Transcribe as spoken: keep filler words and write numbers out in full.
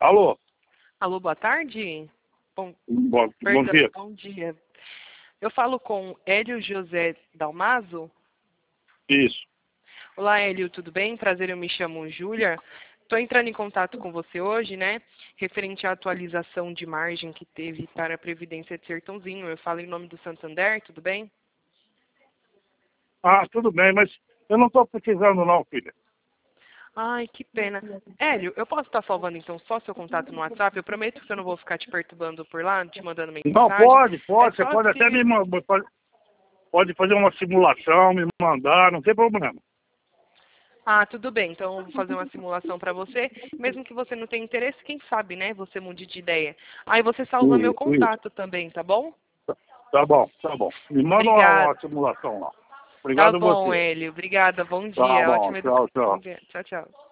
Alô? Alô, boa tarde. Bom, Bom, bom perdão, dia. bom dia. Eu falo com Hélio José Dalmaso. Isso. Olá, Hélio, tudo bem? Prazer, eu me chamo Júlia. Estou entrando em contato com você hoje, né? Referente à atualização de margem que teve para a Previdência de Sertãozinho. Eu falo em nome do Santander, tudo bem? Ah, tudo bem, mas eu não estou precisando não, filha. Ai, que pena. Hélio, eu posso estar salvando então só seu contato no WhatsApp? Eu prometo que eu não vou ficar te perturbando por lá, te mandando Não, mensagem. pode, É pode. Você só pode até me se... mandar, pode, pode fazer uma simulação, me mandar, não tem problema. Ah, tudo bem. Então eu vou fazer uma simulação para você. Mesmo que você não tenha interesse, quem sabe, né? Você mude de ideia. Aí você salva meu Isso, isso. contato também, tá bom? Tá bom, tá bom. Me manda uma, Obrigada. uma simulação lá. Tá Obrigado a bom, você. Hélio. Obrigada. Bom Tá dia. bom, Ótima tchau, educação. tchau. Tchau, tchau.